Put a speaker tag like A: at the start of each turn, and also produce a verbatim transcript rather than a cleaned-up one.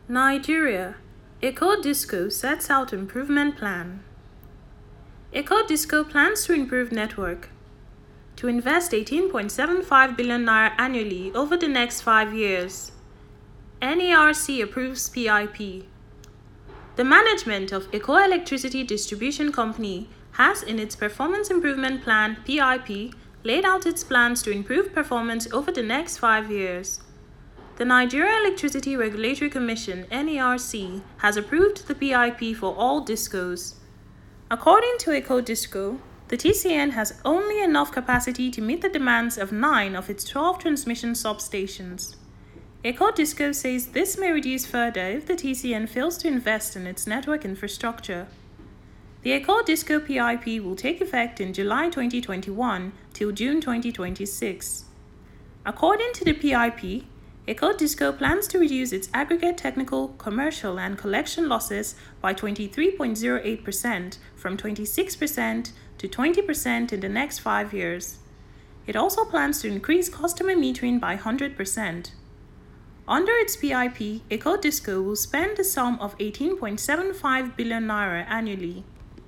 A: Nigeria. EcoDisco sets out improvement plan. EcoDisco plans to improve network to invest eighteen point seven five billion naira annually over the next five years. N E R C approves P I P. The management of Eco Electricity Distribution Company has in its Performance Improvement Plan P I P laid out its plans to improve performance over the next five years. The Nigeria Electricity Regulatory Commission N E R C has approved the P I P for all discos. According to EcoDisco, the T C N has only enough capacity to meet the demands of nine of its twelve transmission substations. EcoDisco says this may reduce further if the T C N fails to invest in its network infrastructure. The EcoDisco P I P will take effect in July twenty twenty-one till June twenty twenty-six. According to the P I P, EcoDisco plans to reduce its aggregate technical, commercial, and collection losses by twenty-three point zero eight percent from twenty-six percent to twenty percent in the next five years. It also plans to increase customer metering by one hundred percent. Under its P I P, EcoDisco will spend the sum of eighteen point seven five billion naira annually.